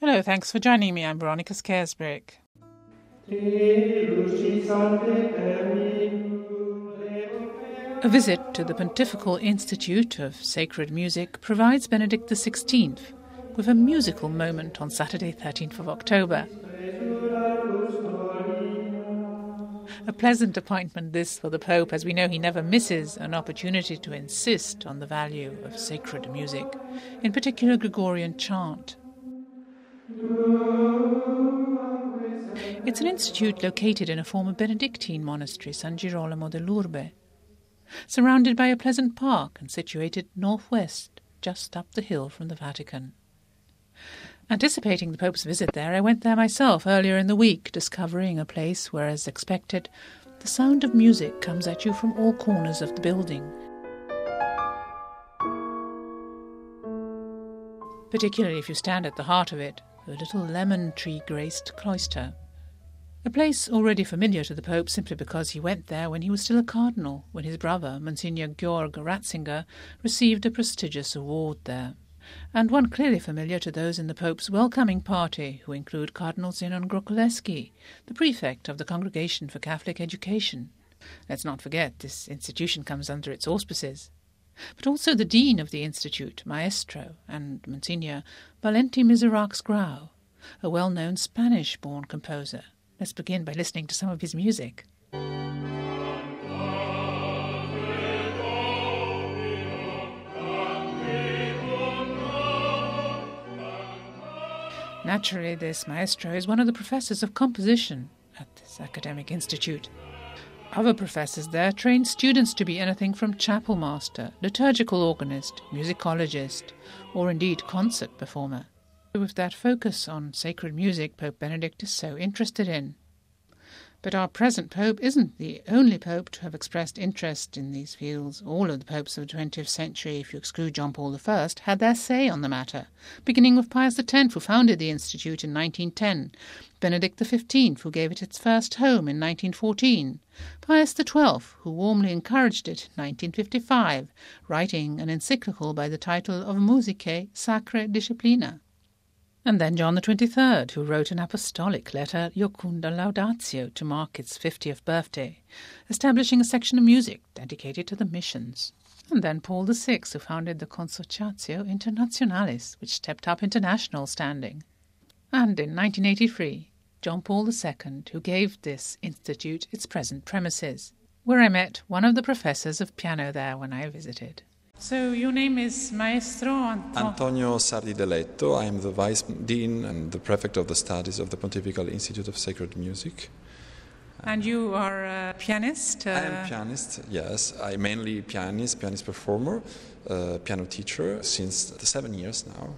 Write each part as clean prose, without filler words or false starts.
Hello, thanks for joining me. I'm Veronica Scaresbrick. A visit to the Pontifical Institute of Sacred Music provides Benedict XVI with a musical moment on Saturday, 13th of October. A pleasant appointment this for the Pope, as we know he never misses an opportunity to insist on the value of sacred music, in particular Gregorian chant. It's an institute located in a former Benedictine monastery, San Girolamo dell'Urbe, surrounded by a pleasant park and situated northwest, just up the hill from the Vatican. Anticipating the Pope's visit there, I went there myself earlier in the week, discovering a place where, as expected, the sound of music comes at you from all corners of the building. Particularly if you stand at the heart of it, the little lemon tree-graced cloister. A place already familiar to the Pope simply because he went there when he was still a cardinal, when his brother, Monsignor Georg Ratzinger, received a prestigious award there, and one clearly familiar to those in the Pope's welcoming party, who include Cardinal Zenon Grokulewski, the prefect of the Congregation for Catholic Education. Let's not forget, this institution comes under its auspices. But also the dean of the institute, Maestro, and Monsignor Valenti Miserax Grau, a well-known Spanish-born composer. Let's begin by listening to some of his music. Naturally, this maestro is one of the professors of composition at this academic institute. Other professors there train students to be anything from chapel master, liturgical organist, musicologist, or indeed concert performer. With that focus on sacred music Pope Benedict is so interested in. But our present Pope isn't the only Pope to have expressed interest in these fields. All of the popes of the 20th century, if you exclude John Paul I, had their say on the matter, beginning with Pius X, who founded the Institute in 1910, Benedict XV, who gave it its first home in 1914, Pius XII, who warmly encouraged it in 1955, writing an encyclical by the title of Musicae Sacrae Disciplina. And then John XXIII, who wrote an apostolic letter, Iucunda Laudatio, to mark its 50th birthday, establishing a section of music dedicated to the missions. And then Paul VI, who founded the Consociatio Internationalis, which stepped up international standing. And in 1983, John Paul II, who gave this institute its present premises, where I met one of the professors of piano there when I visited. So your name is Maestro Antonio Sardi Deletto. I am the Vice Dean and the Prefect of the Studies of the Pontifical Institute of Sacred Music. And you are a pianist? I am a pianist, yes. I'm mainly pianist performer, piano teacher since 7 years now.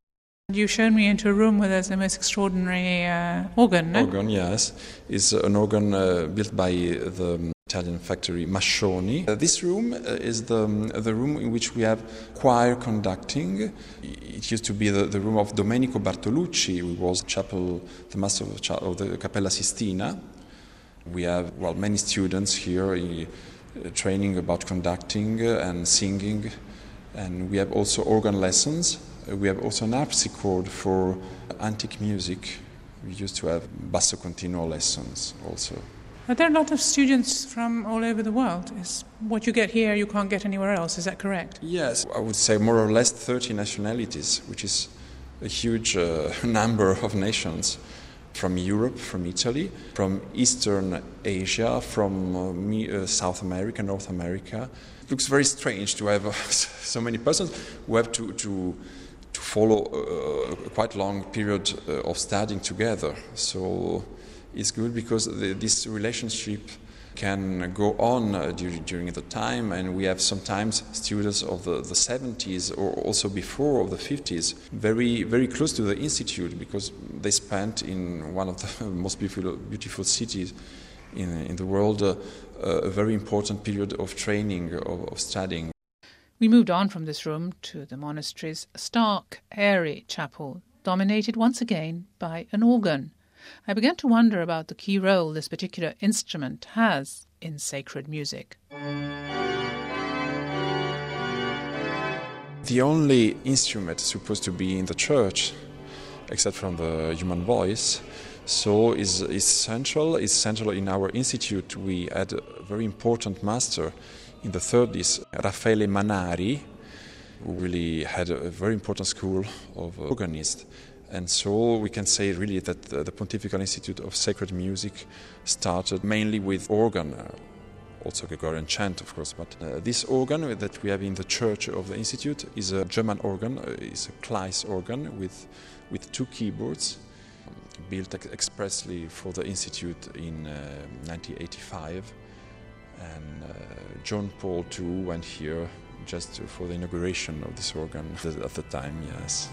You showed me into a room where there's the most extraordinary organ, no? Organ, yes. It's an organ built by the Italian factory Mascioni. This room is the room in which we have choir conducting. It used to be the room of Domenico Bartolucci, who was the master of the Cappella Sistina. We have many students here training about conducting and singing, and we have also organ lessons. We have also an harpsichord for antique music. We used to have basso continuo lessons also. Are there a lot of students from all over the world? Is what you get here you can't get anywhere else, is that correct? Yes, I would say more or less 30 nationalities, which is a huge number of nations. From Europe, from Italy, from Eastern Asia, from South America, North America. It looks very strange to have so many persons who have to follow a quite long period of studying together. So it's good because this relationship can go on during the time, and we have sometimes students of the 70s or also before of the 50s very, very close to the institute because they spent in one of the most beautiful cities in the world a very important period of training, of studying. We moved on from this room to the monastery's stark, airy chapel, dominated once again by an organ. I began to wonder about the key role this particular instrument has in sacred music. The only instrument supposed to be in the church except from the human voice. So is central in our institute. We had a very important master in the 30s, Raffaele Manari, who really had a very important school of organists. And so we can say really that the Pontifical Institute of Sacred Music started mainly with organ, also Gregorian chant, of course. But this organ that we have in the church of the Institute is a German organ, is a Kleis organ with 2 keyboards, built expressly for the Institute in 1985. And John Paul II went here just for the inauguration of this organ at the time, yes.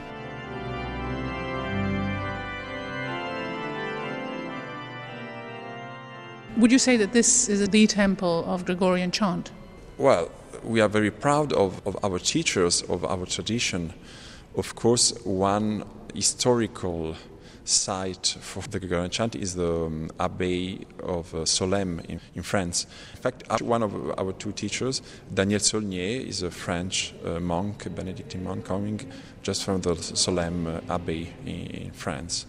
Would you say that this is the temple of Gregorian chant? Well, we are very proud of our teachers, of our tradition. Of course, one historical site for the Gregorian chant is the Abbey of Solesmes in France. In fact, one of our 2 teachers, Daniel Saulnier, is a French monk, a Benedictine monk, coming just from the Solesmes Abbey in France.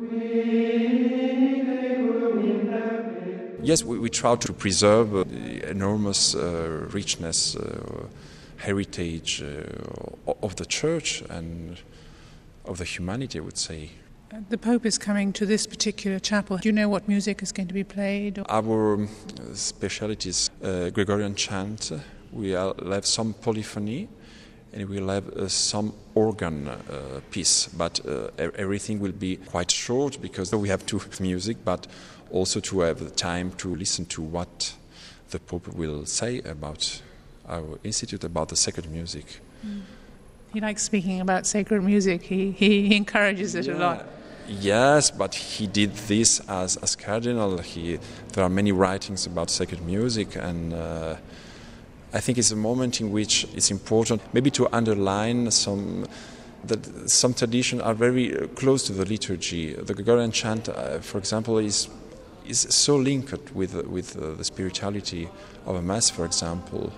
Yes, we try to preserve the enormous richness, heritage of the Church and of the humanity, I would say. The Pope is coming to this particular chapel. Do you know what music is going to be played? Our speciality is Gregorian chant. We'll have some polyphony and we'll have some organ piece, but everything will be quite short because we have to music, but also to have the time to listen to what the Pope will say about our institute, about the sacred music. He likes speaking about sacred music. He encourages it a lot. Yes, but he did this as cardinal. There are many writings about sacred music, and I think it's a moment in which it's important maybe to underline that some traditions are very close to the liturgy. The Gregorian chant, for example, is so linked with the spirituality of a Mass, for example.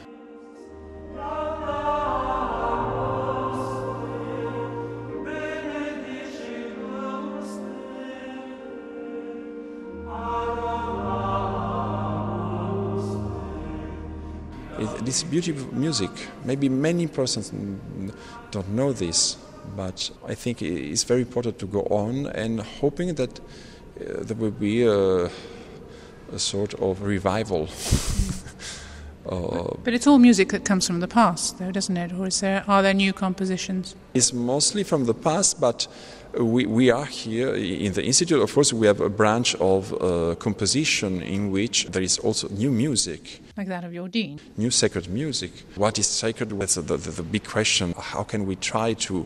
This beautiful music, maybe many persons don't know this, but I think it's very important to go on and hoping that there will be a sort of revival. But it's all music that comes from the past, though, doesn't it? Or are there new compositions? It's mostly from the past, but we are here in the Institute. Of course, we have a branch of composition in which there is also new music. Like that of your dean? New sacred music. What is sacred? That's the big question. How can we try to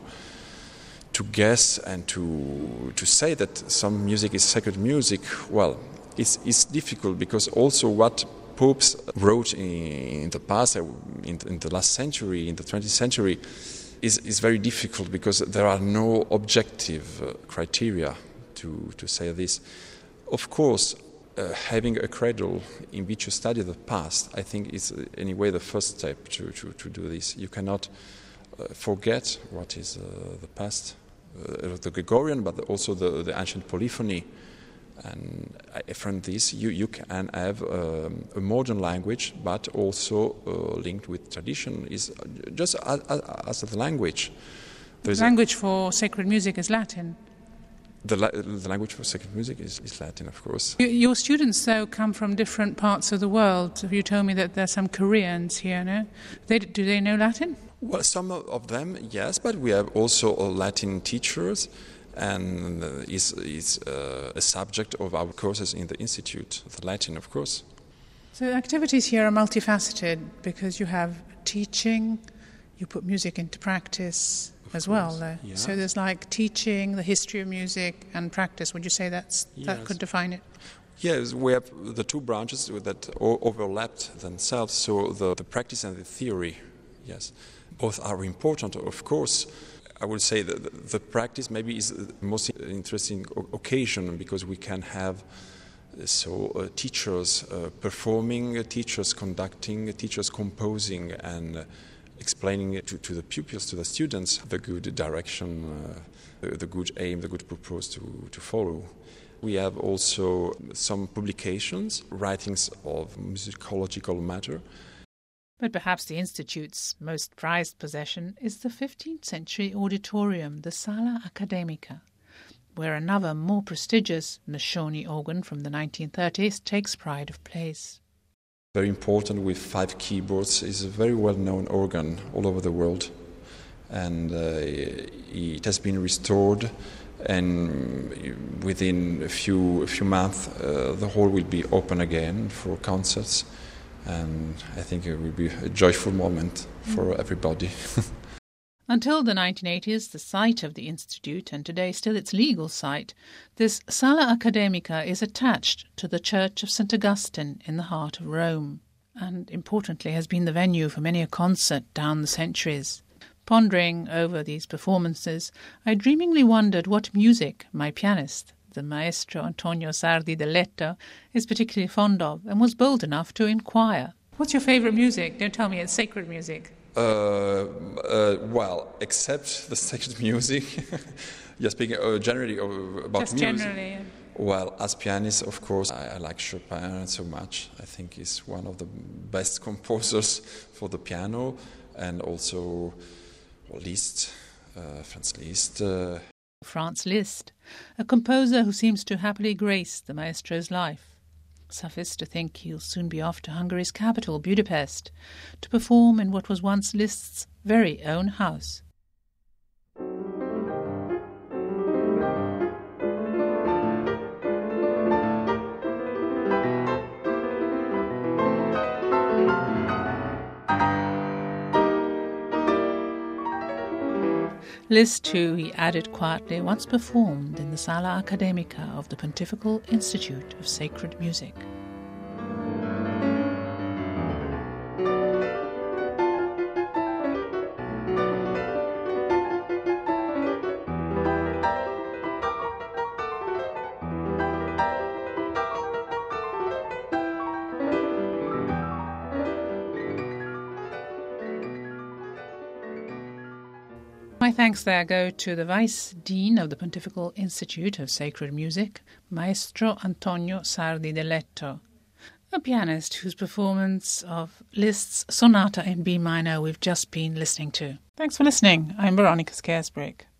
guess and to say that some music is sacred music? Well, it's difficult because also what popes wrote in the past, in the last century, in the 20th century, is very difficult because there are no objective criteria to say this. Of course, having a cradle in which you study the past, I think is anyway the first step to do this. You cannot forget what is the past, the Gregorian, but also the ancient polyphony. And from this, you can have a modern language, but also linked with tradition. Is just as the language. The language for sacred music is Latin. The language for sacred music is Latin, of course. Your students, though, come from different parts of the world. You told me that there's some Koreans here, no? Do they know Latin? Well, some of them, yes, but we have also Latin teachers. And is a subject of our courses in the Institute, the Latin, of course. So activities here are multifaceted because you have teaching, you put music into practice as well, though. Yeah. So there's like teaching, the history of music, and practice. Would you say that could define it? Yes, we have the 2 branches that overlapped themselves, so the practice and the theory, yes. Both are important, of course. I would say that the practice maybe is the most interesting occasion because we can have teachers performing, teachers conducting, teachers composing, and explaining to the pupils, to the students, the good direction, the good aim, the good purpose to follow. We have also some publications, writings of musicological matter. But perhaps the Institute's most prized possession is the 15th century auditorium, the Sala Accademica, where another more prestigious Nascioni organ from the 1930s takes pride of place. Very important, with 5 keyboards, is a very well-known organ all over the world. And it has been restored, and within a few months the hall will be open again for concerts. And I think it will be a joyful moment for everybody. Until the 1980s, the site of the Institute, and today still its legal site, this Sala Accademica is attached to the Church of St. Augustine in the heart of Rome, and importantly has been the venue for many a concert down the centuries. Pondering over these performances, I dreamingly wondered what music my pianist, the maestro Antonio Sardi del Letto, is particularly fond of, and was bold enough to inquire. What's your favourite music? Don't tell me it's sacred music. Well, except the sacred music. You're speaking generally about Just music. Generally. Yeah. Well, as pianist, of course, I like Chopin so much. I think he's one of the best composers for the piano, and also Liszt, Franz Liszt. Franz Liszt, a composer who seems to happily grace the maestro's life. Suffice to think he'll soon be off to Hungary's capital, Budapest, to perform in what was once Liszt's very own house. Liszt, too, he added quietly, once performed in the Sala Accademica of the Pontifical Institute of Sacred Music. My thanks there go to the Vice Dean of the Pontifical Institute of Sacred Music, Maestro Antonio Sardi del Letto, a pianist whose performance of Liszt's Sonata in B minor we've just been listening to. Thanks for listening. I'm Veronica Scaresbrick.